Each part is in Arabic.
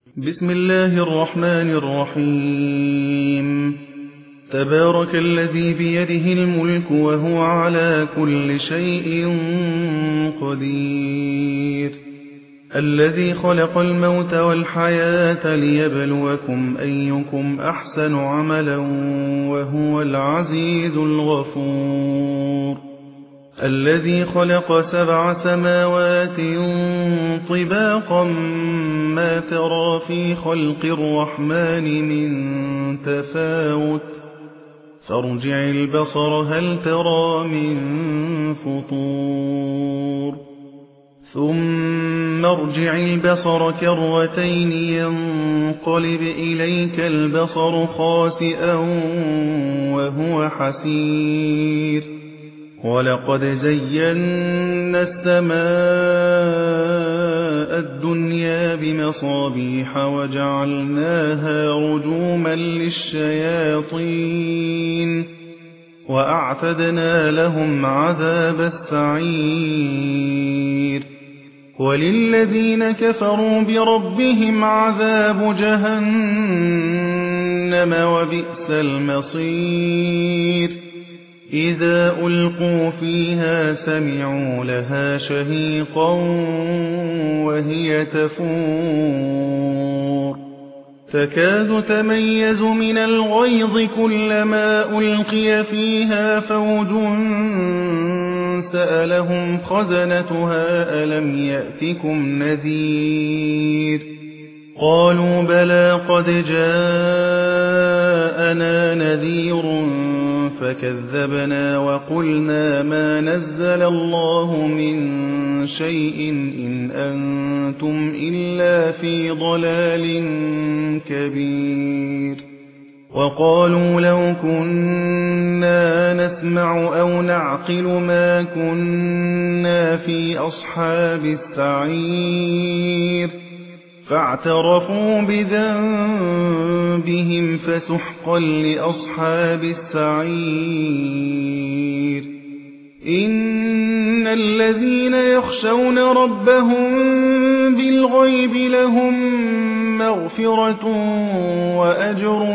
بسم الله الرحمن الرحيم. تبارك الذي بيده الملك وهو على كل شيء قدير، الذي خلق الموت والحياة ليبلوكم أيكم أحسن عملا وهو العزيز الغفور، الذي خلق 7 سماوات طباقا ما ترى في خلق الرحمن من تفاوت، فارجع البصر هل ترى من فطور، ثم ارجع البصر كرتين ينقلب إليك البصر خاسئا وهو حسير، ولقد زينا السماء الدنيا بمصابيح وجعلناها رجوما للشياطين وأعتدنا لهم عذاب السعير، وللذين كفروا بربهم عذاب جهنم وبئس المصير، إذا ألقوا فيها سمعوا لها شهيقا وهي تفور، تكاد تميز من الغيظ كلما ألقي فيها فوج سألهم خزنتها ألم يأتكم نذير، قالوا بلى قد جاءنا نذير فكذبنا وقلنا ما نزل الله من شيء إن أنتم إلا في ضلال كبير، وقالوا لو كنا نسمع أو نعقل ما كنا في أصحاب السعير، فاعترفوا بذنبهم فسحقا لأصحاب السعير، إن الذين يخشون ربهم بالغيب لهم مغفرة وأجر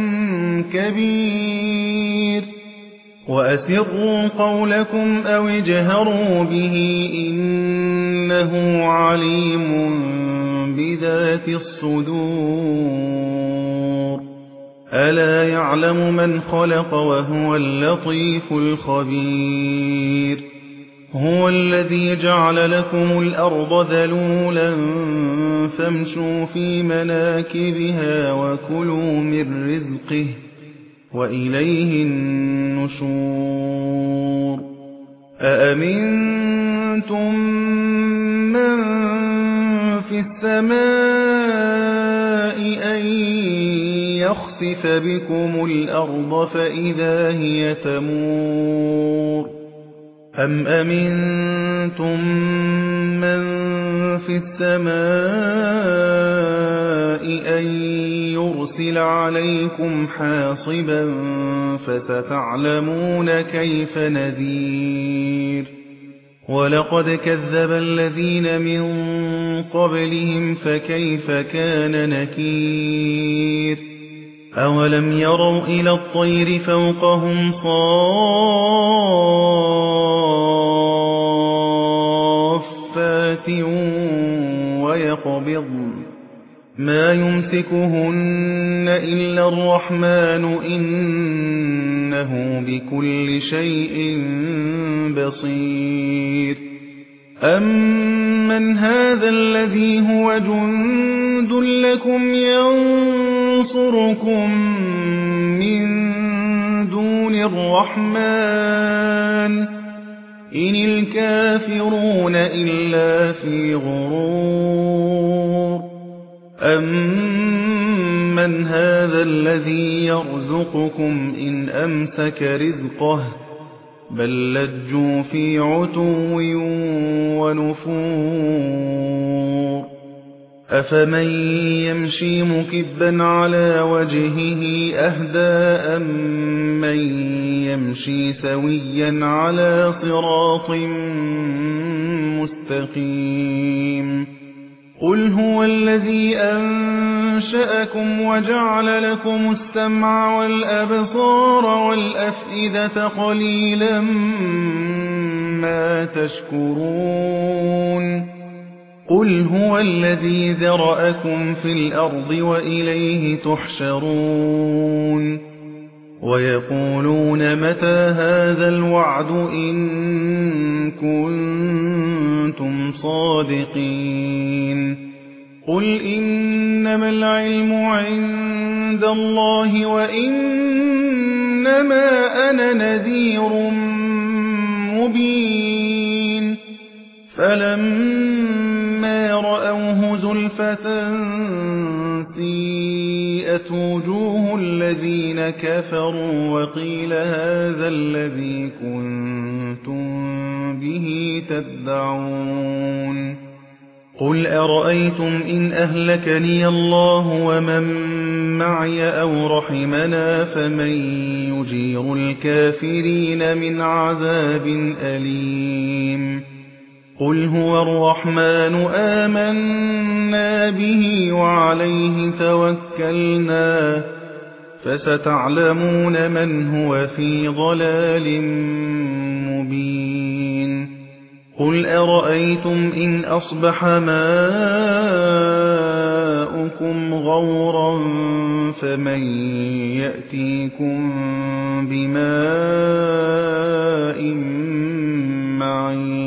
كبير، وأسروا قولكم أو اجهروا به إنه عليم بذات الصدور، ألا يعلم من خلق وهو اللطيف الخبير، هو الذي جعل لكم الأرض ذلولا فامشوا في مناكبها وكلوا من رزقه وإليه النشور، أأمنتم من في السماء أن يخسف بكم الأرض فإذا هي تمور، أم أمنتم من في السماء أن يرسل عليكم حاصبا فستعلمون كيف نذير، ولقد كذب الذين من قبلهم فكيف كان نكير، أولم يروا إلى الطير فوقهم صافات ويقبضن ما يمسكهن إلا الرحمن إنه بكل شيء بصير، أمن هذا الذي هو جند لكم ينصركم من دون الرحمن إن الكافرون إلا في غرور، أمن هذا الذي يرزقكم إن أمسك رزقه بل لجوا في عتو ونفور، أفمن يمشي مكبا على وجهه أهدى أمن يمشي سويا على صراط مستقيم، قُلْ هُوَ الَّذِي أَنشَأَكُمْ وَجَعَلَ لَكُمُ السَّمْعَ وَالْأَبْصَارَ وَالْأَفْئِدَةَ قَلِيلًا مَّا تَشْكُرُونَ قُلْ هُوَ الَّذِي ذَرَأَكُمْ فِي الْأَرْضِ وَإِلَيْهِ تُحْشَرُونَ وَيَقُولُونَ مَتَىٰ هَٰذَا الْوَعْدُ إِن كُنتُمْ صَادِقِينَ قُلْ إِنَّمَا الْعِلْمُ عِندَ اللَّهِ وَإِنَّمَا أَنَا نَذِيرٌ مُّبِينٌ فَلَمَّا رَأَوْهُ زُلْفَةً سِيئَتْ وُجُوهُ الَّذِينَ كَفَرُوا وَقِيلَ هَٰذَا الَّذِي كُنتُم بِهِ تَدَّعُونَ قُلْ أَرَأَيْتُمْ إِنْ أَهْلَكَنِيَ اللَّهُ وَمَن مَّعِيَ أَوْ رَحِمَنَا فَمَن يُجِيرُ الْكَافِرِينَ مِنْ عَذَابٍ أَلِيمٍ قُلْ هُوَ الرَّحْمَٰنُ آمَنَّا بِهِ وَعَلَيْهِ تَوَكَّلْنَا فَسَتَعْلَمُونَ مَنْ هُوَ فِي ضَلَالٍ مُّبِينٍ قُلْ أَرَأَيْتُمْ إِنْ أَصْبَحَ مَاؤُكُمْ غَوْرًا فَمَن يَأْتِيكُم بِمَاءٍ مَّعِينٍ